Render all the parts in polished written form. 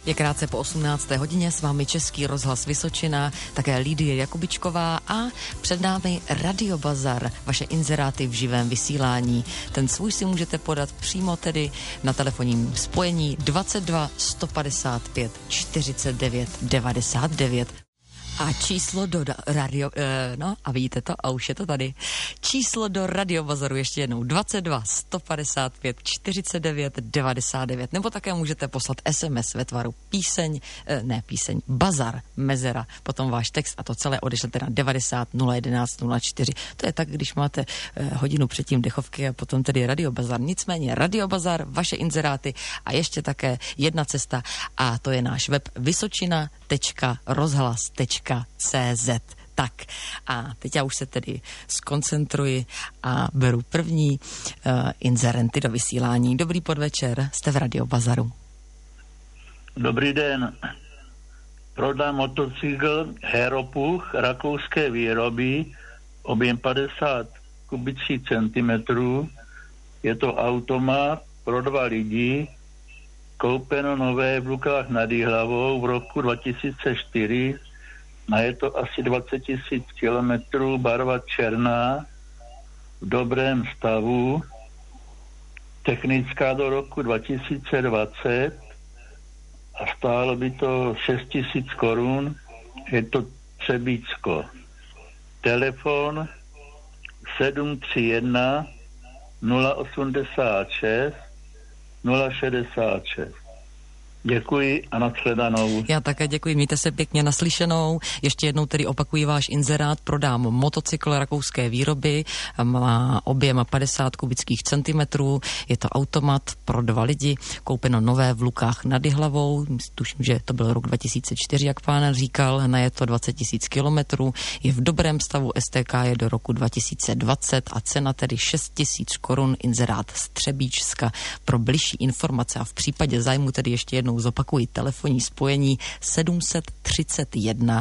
Je krátce po 18. hodině, s vámi Český rozhlas Vysočina, také Lídie Jakubičková a před námi Radio Bazar, vaše inzeráty v živém vysílání. Ten svůj si můžete podat přímo tedy na telefonním spojení 22 155 49 99. A číslo do radio, a vidíte to, a už je to tady. Číslo do Radio Bazaru ještě jednou 22 155 49 99, nebo také můžete poslat SMS ve tvaru píseň, Bazar, mezera, potom váš text a to celé odešlete na 90 011 04. To je tak, když máte hodinu předtím dechovky a potom tedy Radio Bazar. Nicméně Radio Bazar, vaše inzeráty a ještě také jedna cesta a to je náš web vysočina.rozhlas.cz. Tak a teď já už se tedy skoncentruji a beru první inzerenty do vysílání. Dobrý podvečer, jste v Radio Bazaru. Dobrý den. Prodám motocykl Heropuch rakouské výroby, objem 50 kubických centimetrů. Je to automat pro 2 lidi, koupeno nové v Lukách nad Jihlavou v roku 2004. A je to asi 20 000 kilometrů, barva černá, v dobrém stavu, technická do roku 2020 a stálo by to 6 000 korun, je to Třebíčsko. Telefon 731 086 066. Děkuji a nashledanou. Já také děkuji, mějte se pěkně, naslyšenou. Ještě jednou tedy opakuji váš inzerát, prodám motocykl rakouské výroby, má objem 50 kubických centimetrů, je to automat pro 2 lidi, koupeno nové v Lukách nad Jihlavou, tuším, že to byl rok 2004, jak pán říkal, na je to 20 000 kilometrů, je v dobrém stavu, STK je do roku 2020 a cena tedy 6 000 korun, inzerát z Třebíčska. Pro bližší informace a v případě zájmu tedy ještě jednou zopakuji telefonní spojení 731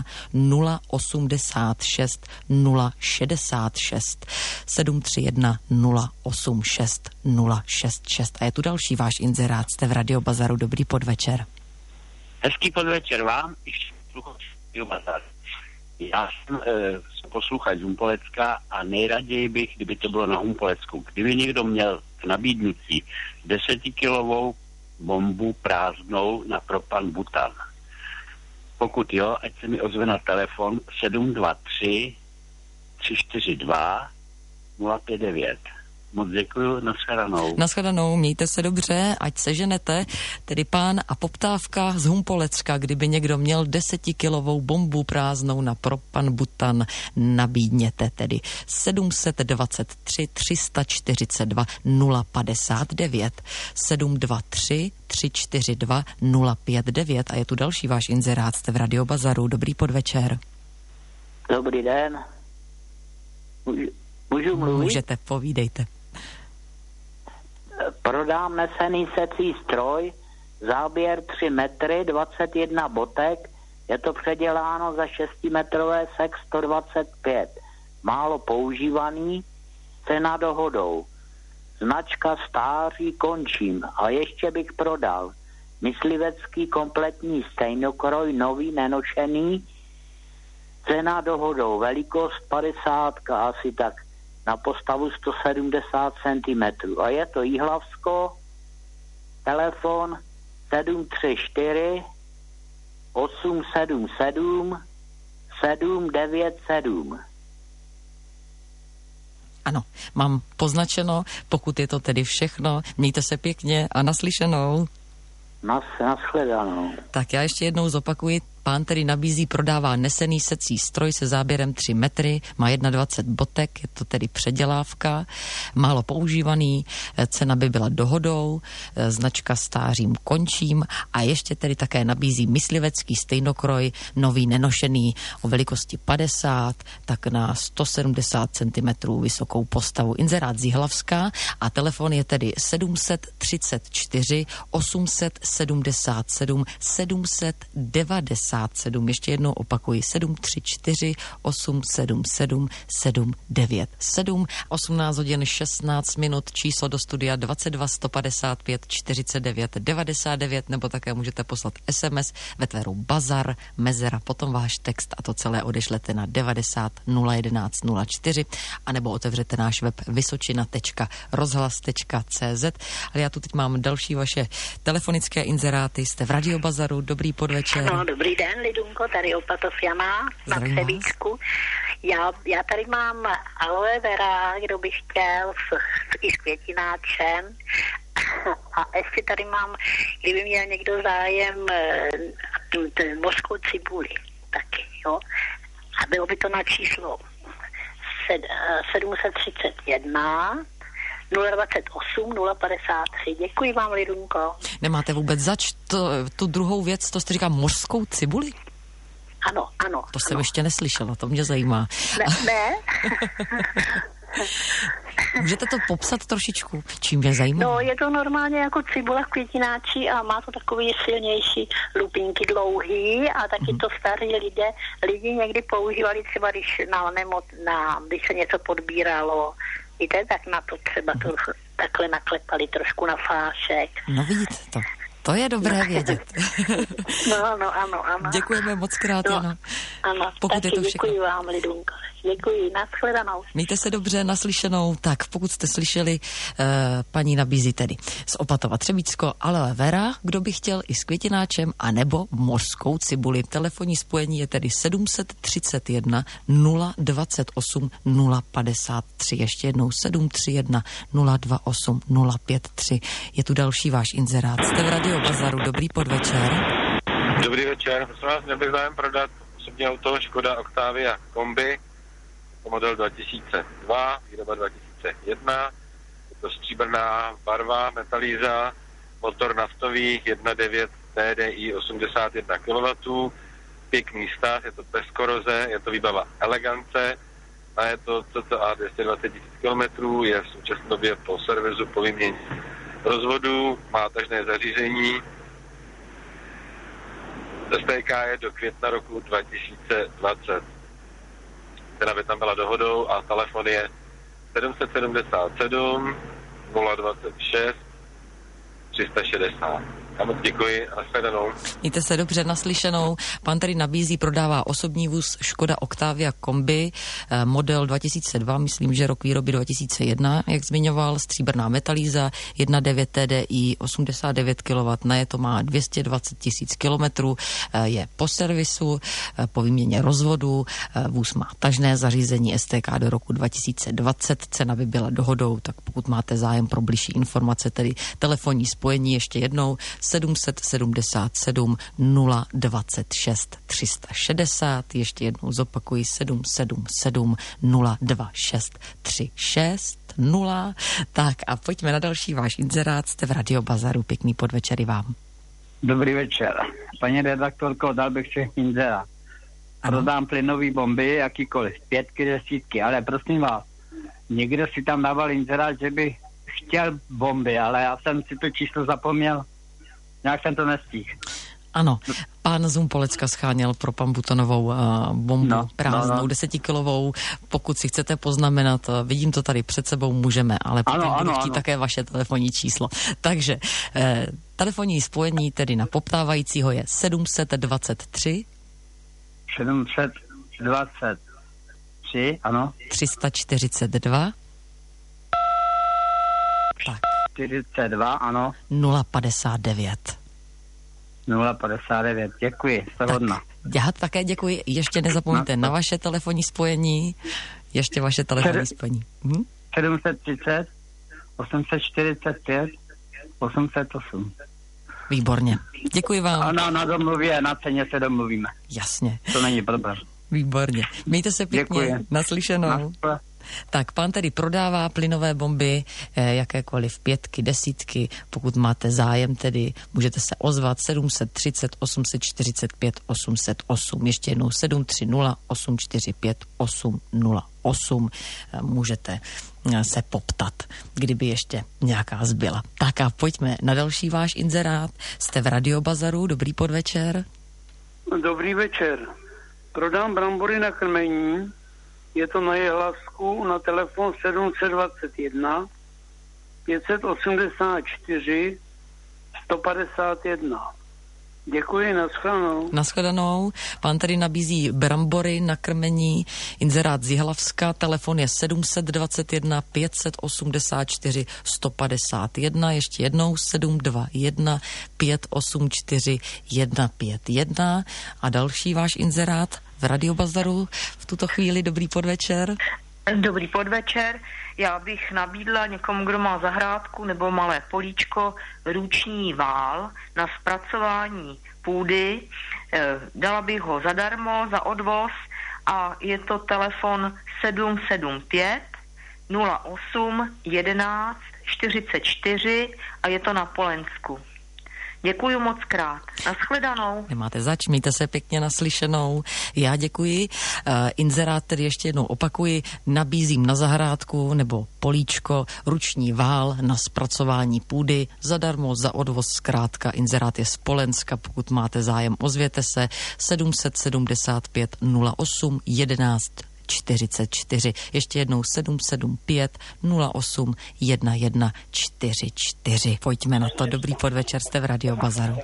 086 066 731 086 066. A je tu další váš inzerát, jste v Radio Bazaru, dobrý podvečer. Hezký podvečer vám, ještě Radio Bazar. Já jsem posluchač z Humpolecka a nejraději bych, kdyby to bylo na Humpolecku, kdyby někdo měl v nabídnutí 10kilovou bombu prázdnou na propan butan. Pokud jo, ať se mi ozve na telefon 723 342 059. Moc děkuju, nashledanou. Nashledanou, mějte se dobře, ať seženete, tedy pán a poptávka z Humpolecka, kdyby někdo měl 10kilovou bombu prázdnou na propan butan, nabídněte tedy 723 342 059 723 342 059 a je tu další váš inzerát, jste v Radio Bazaru, dobrý podvečer. Dobrý den. Můžu mluvit? Můžete, povídejte. Prodám nesený secí stroj, záběr 3 metry, 21 botek, je to předěláno za 6metrové sex 125. Málo používaný, cena dohodou. Značka stáří, končím. A ještě bych prodal myslivecký kompletní stejnokroj, nový, nenošený, cena dohodou, velikost 50, asi tak na postavu 170 cm. A je to Jihlavsko, telefon 734 877 797. Ano, mám poznačeno, pokud je to tedy všechno, mějte se pěkně a naslyšenou. Nashledanou. Tak já ještě jednou zopakuji, pán tedy nabízí, prodává nesený secí stroj se záběrem 3 metry, má 21 botek, je to tedy předělávka, málo používaný, cena by byla dohodou, značka stářím, končím a ještě tedy také nabízí myslivecký stejnokroj, nový, nenošený, o velikosti 50, tak na 170 cm vysokou postavu. Inzerát z Jihlavska a telefon je tedy 734 877 790 77. Ještě jednou opakuji 734 877 797. 18 hodin 16 minut, číslo do studia 22 155 49 99, nebo také můžete poslat SMS ve tvaru Bazar, mezera, potom váš text a to celé odešlete na 90 011 04, anebo otevřete náš web vysočina.rozhlas.cz. Ale já tu teď mám další vaše telefonické inzeráty. Jste v Radiobazaru, dobrý podvečer. No, dobrý den, Lidunko, tady Opatov Jana na Přebíčku. Já tady mám aloe vera, kdo by chtěl, i s květináčem. A ještě tady mám, kdyby měl někdo zájem, mořskou cibuli taky, jo. A bylo by to na číslo 731 028 053. Děkuji vám, Lidunko. Nemáte vůbec zač tu druhou věc, to jste říká mořskou cibuli? Ano. To jsem ještě neslyšela, to mě zajímá. Ne? Můžete to popsat trošičku? Čím mě zajímá? No, je to normálně jako cibula v květináči a má to takový silnější lupínky dlouhý a taky to staří lidi někdy používali třeba, když když se něco podbíralo, víte, tak na to třeba to takhle naklepali trošku na fášek. No vidíte to. To je dobré vědět. No, ano. Děkujeme moc krát, Jano. Ano, pokud taky je to všechno. Děkuji vám, Lidunko. Děkuji, nashledanou. Mějte se dobře, naslyšenou. Tak, pokud jste slyšeli, paní nabízí tedy z Opatova Třebíčsko aloe vera, kdo by chtěl i s květináčem, anebo mořskou cibuli. Telefonní spojení je tedy 731 028 053. Ještě jednou 731 028 053. Je tu další váš inzerát. Jste v Radiobazaru. Dobrý podvečer. Dobrý večer. Prosím vás, měl bych zájem prodat osobní auto Škoda Octavia Kombi, model 2002, výroba 2001, je to stříbrná barva, metalíza, motor naftový 1.9 TDI 81 kW, pěkný stav, je to bez koroze, je to výbava Elegance a je to cca 220 000 km, je v současné době po servisu, po výměně rozvodu, má tažné zařízení. STK je do května roku 2020. Která by tam byla dohodou a telefon je 777 026 360. Já moc děkuji a nashledanou. Mějte se dobře, naslyšenou. Pan tady nabízí, prodává osobní vůz Škoda Octavia Kombi, model 2002, myslím, že rok výroby 2001, jak zmiňoval, stříbrná metalíza, 1.9 TDI, 89 kW, to má 220 000 km, je po servisu, po výměně rozvodu, vůz má tažné zařízení STK do roku 2020, cena by byla dohodou, tak pokud máte zájem pro bližší informace, tedy telefonní spojení ještě jednou 777 026 360, ještě jednou zopakuji 777 026 360. Tak a pojďme na další váš inzerát, jste v Radiobazaru, pěkný podvečer vám. Dobrý večer. Paní redaktorko, dal bych si inzerát. Prodám plynový bomby, jakýkoliv, 5, 10, ale prosím vás, někdo si tam dával inzerát, že by chtěl bomby, ale já jsem si to číslo zapomněl. Nějak jsem to nestihl. Ano, pán Zumpolecka scháněl pro Pambutonovou bombu prázdnou 10kilovou. Pokud si chcete poznamenat, vidím to tady před sebou, můžeme, ale potom budu chtít také vaše telefonní číslo. Takže telefonní spojení tedy na poptávajícího je 723 ano. 342 tak. 42, ano. 059. 059, děkuji, jste hodná. Já také děkuji, ještě nezapomeňte na vaše telefonní spojení, ještě vaše telefonní spojení. 730 845 808. Výborně, děkuji vám. Ano, na domluvě, na ceně se domluvíme. Jasně. To není problém. Výborně, mějte se pěkně, děkuji. Naslyšenou. Tak, pán tedy prodává plynové bomby, jakékoliv 5, 10, pokud máte zájem, tedy můžete se ozvat 730 845 808, ještě jednou 730 845 808, můžete se poptat, kdyby ještě nějaká zbyla. Tak a pojďme na další váš inzerát. Jste v Radiobazaru, dobrý podvečer. Dobrý večer. Prodám brambory na krmení. Je to na Jihlavsku na telefon 721 584 151. Děkuji, nashledanou. Nashledanou. Pán tady nabízí brambory na krmení, inzerát z Jihlavska, telefon je 721 584 151, ještě jednou 721 584 151 a další váš inzerát v Radiobazaru v tuto chvíli. Dobrý podvečer. Dobrý podvečer. Já bych nabídla někomu, kdo má zahrádku nebo malé políčko, ruční vál na zpracování půdy. Dala bych ho zadarmo za odvoz a je to telefon 775 08 11 44 a je to na Polensku. Děkuji moc krát. Nashledanou. Nemáte zač, mějte se pěkně, naslyšenou. Já děkuji. Inzerát tedy ještě jednou opakuji. Nabízím na zahrádku nebo políčko ruční vál na zpracování půdy. Zadarmo, za odvoz zkrátka. Inzerát je z Polenska. Pokud máte zájem, ozvěte se 775 08 11 44. Ještě jednou 775 08 11 44. Pojďme na to. Dobrý podvečer, jste v Radiobazaru.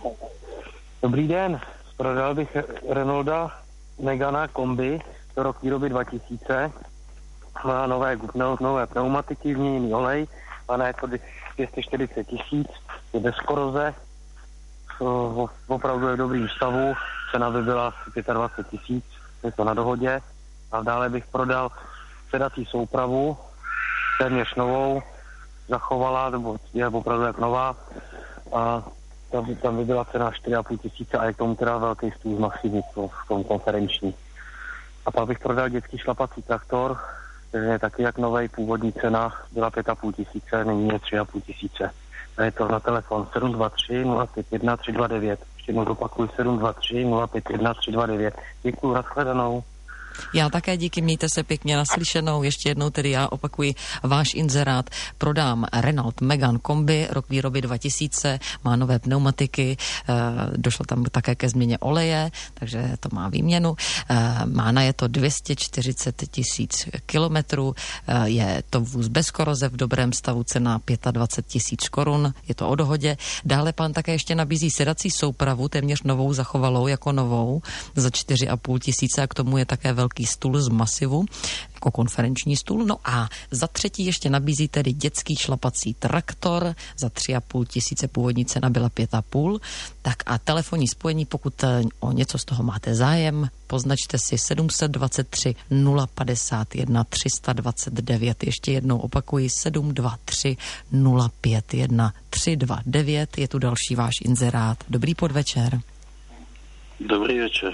Dobrý den. Prodal bych Renaulta Megana kombi do rok výroby 2000. Má nové pneumatiky, změněný olej. Má je to 240 000. Je bez koroze. Opravdu je v dobrým stavu. Cena by byla 25 000. Je to na dohodě. A dále bych prodal sedací soupravu, téměř novou, zachovala, nebo je opravdu jak nová. A tam by byla cena 4,5 tisíce a je k tomu teda velký stůl z Maximy v tom konferenční. A pak bych prodal dětský šlapací traktor, který je taky jak novej, původní cena byla 5,5 tisíce, nyní je 3,5 tisíce. A je to na telefon 723 051 329. Ještě jednou opakuju 723 051 329. Děkuju, nashledanou. Já také díky, mějte se pěkně, naslyšenou. Ještě jednou tedy já opakuji váš inzerát. Prodám Renault Megane kombi, rok výroby 2000, má nové pneumatiky, došlo tam také ke změně oleje, takže to má výměnu. Má na je to 240 000 kilometrů, je to vůz bez koroze, v dobrém stavu, cena 25 000 korun, je to o dohodě. Dále pán také ještě nabízí sedací soupravu, téměř novou, zachovalou jako novou, za 4,5 tisíce a k tomu je také velký stůl z masivu, jako konferenční stůl. No a za třetí ještě nabízí tedy dětský šlapací traktor za 3,5 tisíce, původní cena byla 5,5. Tak a telefonní spojení, pokud o něco z toho máte zájem, poznačte si 723 051 329. Ještě jednou opakuji 723 051 329. Je tu další váš inzerát. Dobrý podvečer. Dobrý večer.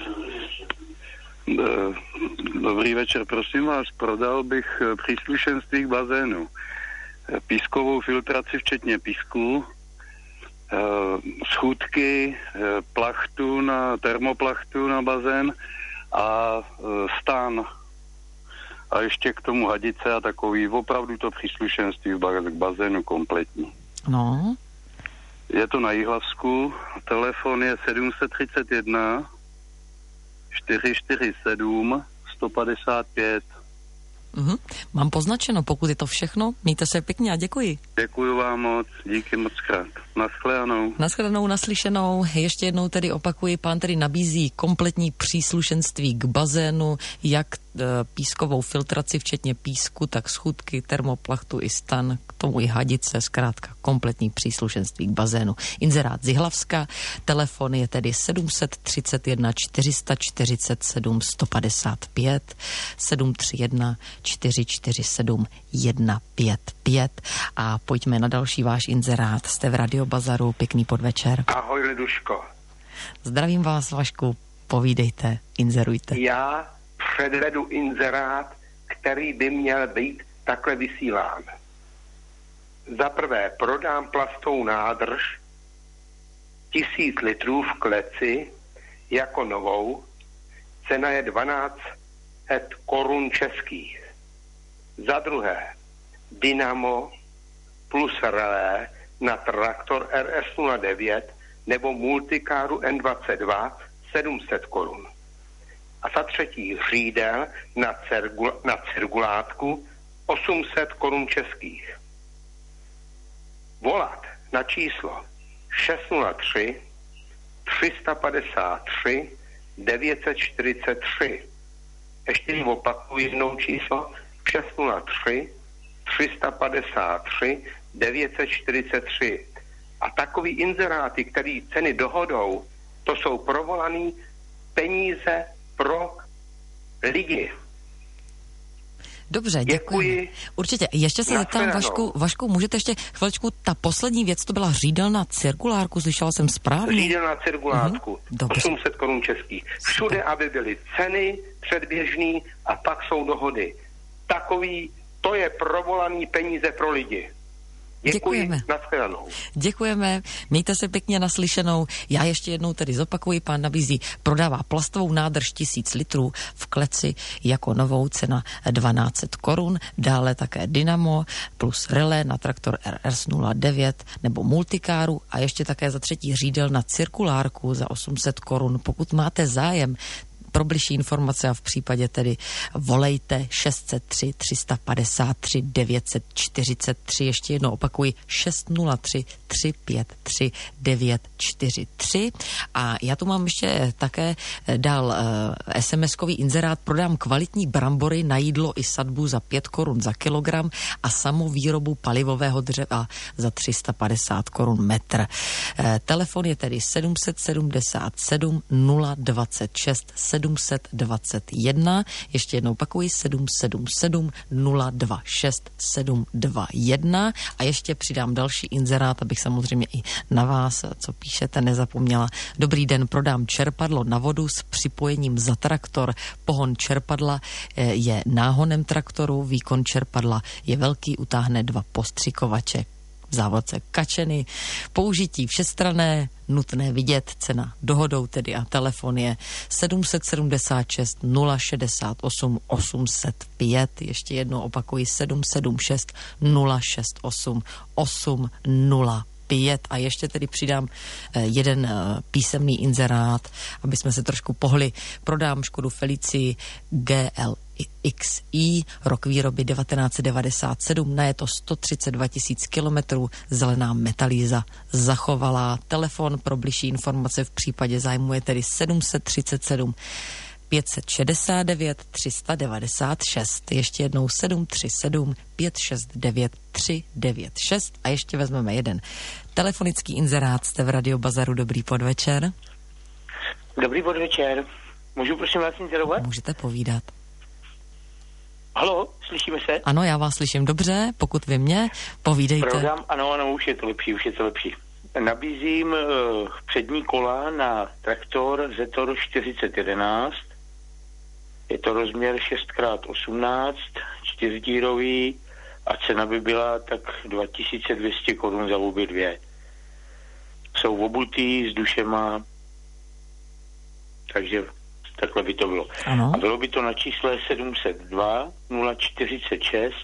Dobrý večer, prosím vás, prodal bych příslušenství k bazénu. Pískovou filtraci včetně písku, schůdky, plachtu termoplachtu na bazén a stan. A ještě k tomu hadice a takový opravdu to příslušenství k bazénu kompletní. No. Je to na Jihlavsku, telefon je 731 447 155. Mám poznačeno, pokud je to všechno, mějte se pěkně a děkuji. Děkuji vám moc, díky moc krát. Nashledanou. Nashledanou, naslyšenou. Ještě jednou tedy opakuji, pán tedy nabízí kompletní příslušenství k bazénu, jak pískovou filtraci, včetně písku, tak schůdky, termoplachtu i stan, k tomu i hadice, zkrátka kompletní příslušenství k bazénu. Inzerát z Jihlavska, telefon je tedy 731 447 155, 731 447 155 a pojďme na další váš inzerát. Jste v Radiobazaru, pěkný podvečer. Ahoj, Liduško. Zdravím vás, Vašku, povídejte, inzerujte. Já předvedu inzerát, který by měl být takhle vysílán. Za prvé prodám plastovou nádrž 1000 litrů v kleci jako novou. Cena je 1200 korun českých. Za druhé dynamo plus relé na traktor RS09 nebo multikáru N22 700 korun. A za třetí řídel na cirkulátku 800 korun českých. Volat na číslo 603 353 943. Ještě jim opakuju jednou číslo 603 353 943. A takový inzeráty, který ceny dohodou, to jsou provolaný peníze pro lidi. Dobře, děkuji. Určitě. Ještě se zeptám, Vašku, můžete ještě chviličku, ta poslední věc, to byla řídelna cirkulárku, slyšela jsem správně? Řídelna cirkulárku, 800 korun českých. Všude, aby byly ceny předběžný a pak jsou dohody. Takový, to je provolaný peníze pro lidi. Děkujeme. Nashledanou. Děkujeme, mějte se pěkně naslyšenou. Já ještě jednou tedy zopakuji, pán nabízí, prodává plastovou nádrž 1000 litrů v kleci jako novou, cena 1200 korun, dále také dynamo plus relé na traktor RS09 nebo multikáru a ještě také za třetí řídel na cirkulárku za 800 korun. Pokud máte zájem, pro bližší informace a v případě tedy volejte 603 353 943, ještě jednou opakuji 603 353 943 a já tu mám ještě také dál SMS-kový inzerát, prodám kvalitní brambory na jídlo i sadbu za 5 korun za kilogram a samou výrobu palivového dřeva za 350 korun metr. Telefon je tedy 777 026 721, ještě jednou opakuji 777 026 721 a ještě přidám další inzerát, abych samozřejmě i na vás, co píšete, nezapomněla. Dobrý den, prodám čerpadlo na vodu s připojením za traktor. Pohon čerpadla je náhonem traktoru, výkon čerpadla je velký, utáhne 2 postřikovače, v závodce kačeny, použití všestranné, nutné vidět, cena dohodou tedy a telefon je 776 068 805, ještě jednou opakuji 776 068 805 a ještě tedy přidám jeden písemný inzerát, aby jsme se trošku pohli. Prodám Škodu Felicii GLXI, rok výroby 1997, na je to 132 000 kilometrů, zelená metalíza zachovalá. Telefon pro bližší informace v případě zájmu je tedy 737 569 396, ještě jednou 737 569 396 a ještě vezmeme jeden telefonický inzerát. Jste v Radio Bazaru, dobrý podvečer. Dobrý podvečer. Můžu prosím vás inzerovat? Můžete povídat. Halo, slyšíme se? Ano, já vás slyším dobře, pokud vy mě, povídejte. Prodám, ano, už je to lepší. Nabízím přední kola na traktor Zetor 4011. Je to rozměr 6x18, 4dírový a cena by byla tak 2200 korun za obě dvě. Jsou obutý s dušema, takže takhle by to bylo. Ano. A bylo by to na čísle 702 046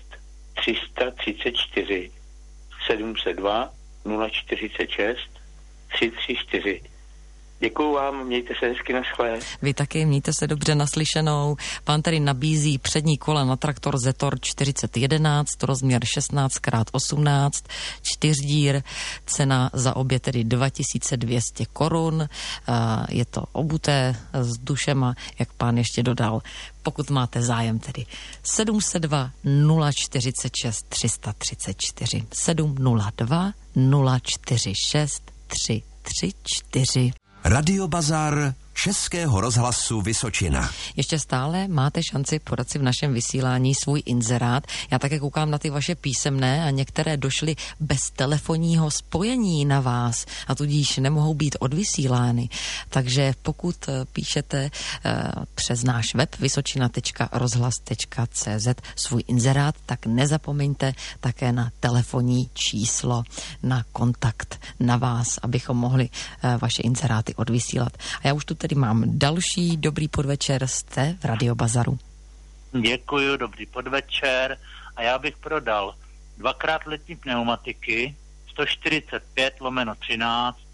334. 702 046 334. Děkuju vám, mějte se hezky, naschle. Vy taky, mějte se dobře, naslyšenou. Pán tady nabízí přední kola na traktor Zetor 4011, rozměr 16x18, 4dír, cena za obě tedy 2200 korun. Je to obuté s dušema, jak pán ještě dodal. Pokud máte zájem tedy 702 046 334, 702 046 334. Radio Bazar Českého rozhlasu Vysočina. Ještě stále máte šanci podat si v našem vysílání svůj inzerát. Já také koukám na ty vaše písemné a některé došly bez telefonního spojení na vás a tudíž nemohou být odvysílány. Takže pokud píšete přes náš web vysočina.rozhlas.cz svůj inzerát, tak nezapomeňte také na telefonní číslo, na kontakt na vás, abychom mohli vaše inzeráty odvysílat. A já už tu tedy mám další dobrý podvečer, jste v Radio Bazaru. Děkuju, dobrý podvečer a já bych prodal 2x letní pneumatiky 145/13 s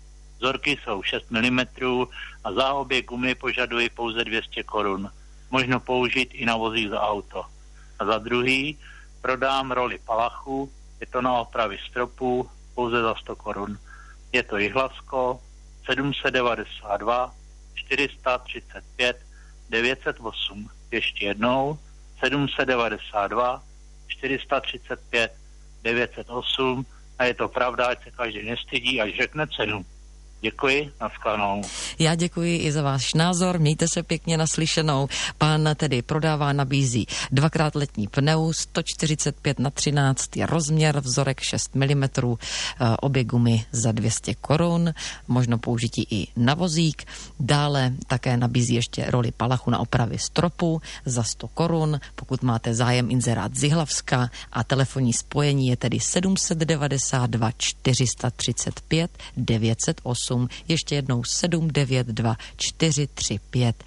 Vzorky jsou 6 mm a za obě gumy požaduji pouze 200 korun. Možno použít i na vozík za auto. A za druhý prodám roli palachu, je to na opravy stropů, pouze za 100 korun. Je to Jihlavsko, 792 435 908. Ještě jednou 792 435 908 a je to pravda, ať se každý nestydí, až řekne cenu. Děkuji, nashledanou. Já děkuji i za váš názor, mějte se pěkně, naslyšenou. Pán tedy prodává, nabízí 2x letní pneu, 145x13 je rozměr, vzorek 6 mm, obě gumy za 200 korun, možno použití i na vozík. Dále také nabízí ještě roli palachu na opravy stropu za 100 korun, pokud máte zájem, inzerát z Jihlavska a telefonní spojení je tedy 792 435 908. Ještě jednou 792 435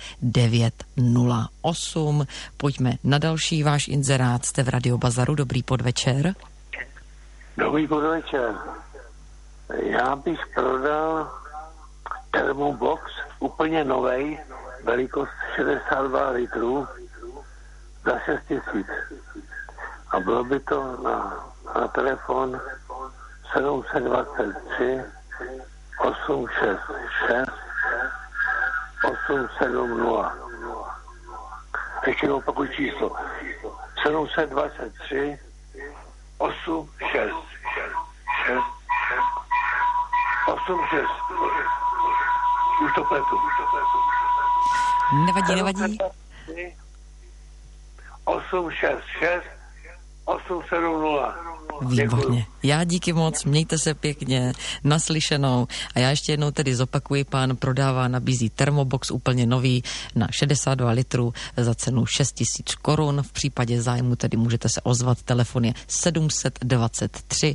908. Pojďme na další váš inzerát. Jste v Radio Bazaru. Dobrý podvečer. Dobrý podvečer. Já bych prodal termobox úplně novej, velikost 62 litrů za 6 000. A bylo by to na telefon 723 866 870. Ještě opakuju číslo. 723 866 86. Už to pletu. Nevadí. 866 870. Výborně. Já díky moc, mějte se pěkně, naslyšenou. A já ještě jednou tedy zopakuji, pán prodává, nabízí termobox úplně nový na 62 litrů za cenu 6 000 korun. V případě zájmu tedy můžete se ozvat, telefon je 723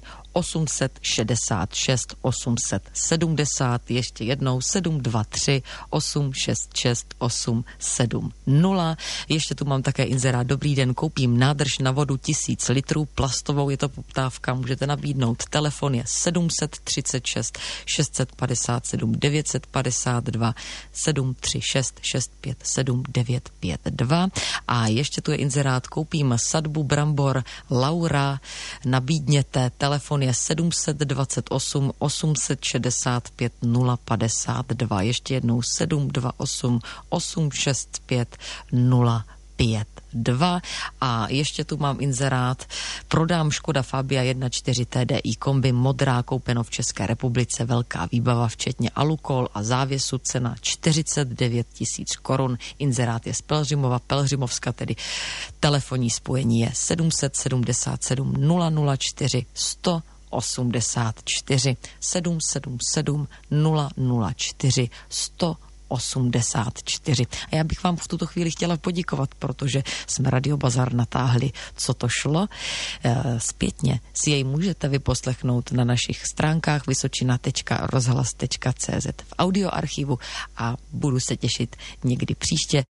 866 870, ještě jednou 723 866 870. Ještě tu mám také inzerát. Dobrý den, koupím nádrž na vodu 1000 litrů, plastovou, je to poptávka, můžete nabídnout. Telefon je 736 657 952 736 657 952. A ještě tu je inzerát. Koupím sadbu brambor Laura, nabídněte. Telefon je 728 865 052. Ještě jednou 728 865 052. A ještě tu mám inzerát. Prodám Škoda Fabia 1.4 TDI kombi modrá, koupeno v České republice, velká výbava včetně alukol a závěsu, cena 49 000 korun. Inzerát je z Pelhřimova, Pelhřimovska, tedy telefonní spojení je 777 004 184 777 004 184. A já bych vám v tuto chvíli chtěla poděkovat, protože jsme Radio Bazar natáhli, co to šlo. Zpětně si jej můžete vyposlechnout na našich stránkách vysočina.rozhlas.cz v audioarchivu a budu se těšit někdy příště.